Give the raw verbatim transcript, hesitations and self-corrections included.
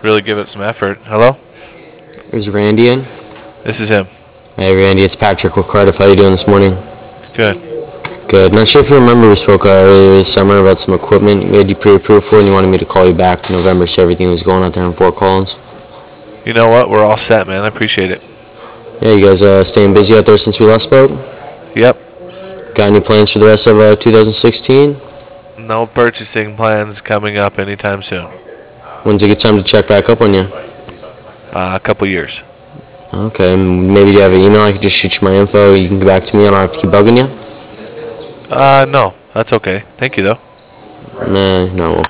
really give it some effort. Hello? Is Randy in? This is him. Hey Randy, it's Patrick with Cardiff. How you doing this morning? Good. Good. Not sure if you remember we spoke uh, earlier this summer about some equipment we had you pre-approved for, and you wanted me to call you back in November so everything was going out there in Fort Collins. You know what? We're all set, man. I appreciate it. Yeah, you guys uh, staying busy out there since we last spoke? Yep. Got any plans for the rest of uh, two thousand sixteen? No purchasing plans coming up anytime soon. When's a good time to check back up on you? Uh, a couple years. Okay, maybe you have an email. I could just shoot you my info. You can get back to me. I don't have to keep bugging you. Uh, no. That's okay. Thank you, though. Nah, no.